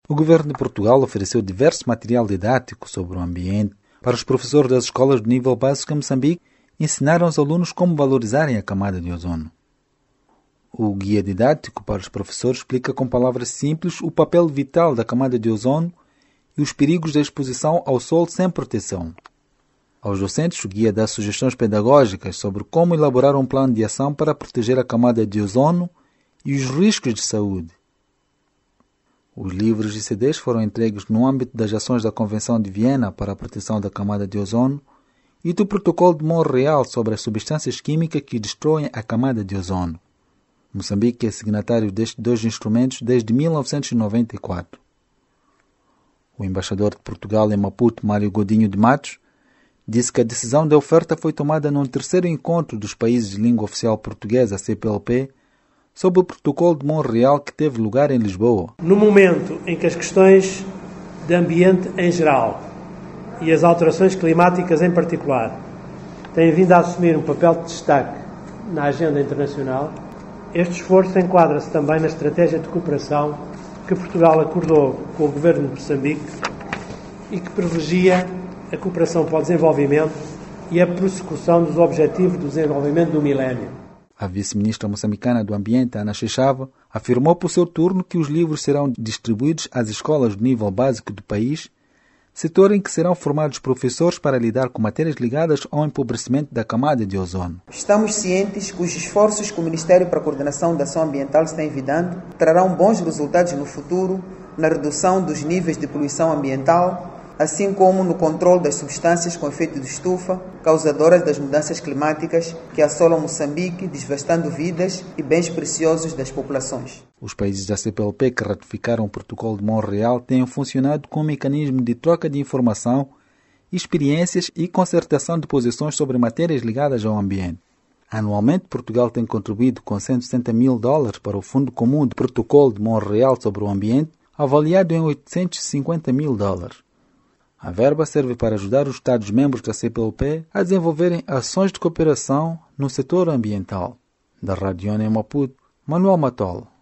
O governo de Portugal ofereceu diverso material didático sobre o ambiente para os professores das escolas de nível básico em Moçambique ensinar aos alunos como valorizarem a camada de ozono. O guia didático para os professores explica com palavras simples o papel vital da camada de ozono e os perigos da exposição ao sol sem proteção. Aos docentes, o guia dá sugestões pedagógicas sobre como elaborar um plano de ação para proteger a camada de ozono e os riscos de saúde. Os livros e CDs foram entregues no âmbito das ações da Convenção de Viena para a proteção da camada de ozono e do Protocolo de Montreal sobre as substâncias químicas que destroem a camada de ozono. Moçambique é signatário destes dois instrumentos desde 1994. O embaixador de Portugal em Maputo, Mário Godinho de Matos, disse que a decisão de oferta foi tomada num terceiro encontro dos países de língua oficial portuguesa, CPLP, sob o Protocolo de Montreal que teve lugar em Lisboa. No momento em que as questões de ambiente em geral e as alterações climáticas em particular têm vindo a assumir um papel de destaque na agenda internacional, este esforço enquadra-se também na estratégia de cooperação que Portugal acordou com o governo de Moçambique e que privilegia a cooperação para o desenvolvimento e a prossecução dos Objetivos do Desenvolvimento do Milénio. A vice-ministra moçambicana do Ambiente, Ana Chechava, afirmou por seu turno que os livros serão distribuídos às escolas de nível básico do país, setor em que serão formados professores para lidar com matérias ligadas ao empobrecimento da camada de ozono. Estamos cientes que os esforços que o Ministério para a Coordenação da Ação Ambiental está envidando trarão bons resultados no futuro na redução dos níveis de poluição ambiental, assim como no controle das substâncias com efeito de estufa, causadoras das mudanças climáticas que assolam Moçambique, devastando vidas e bens preciosos das populações. Os países da CPLP que ratificaram o Protocolo de Montreal têm funcionado como mecanismo de troca de informação, experiências e concertação de posições sobre matérias ligadas ao ambiente. Anualmente, Portugal tem contribuído com $160 mil para o Fundo Comum do Protocolo de Montreal sobre o Ambiente, avaliado em $850 mil. A verba serve para ajudar os Estados-membros da CPLP a desenvolverem ações de cooperação no setor ambiental. Da Rádio ONU em Maputo, Manuel Matolo.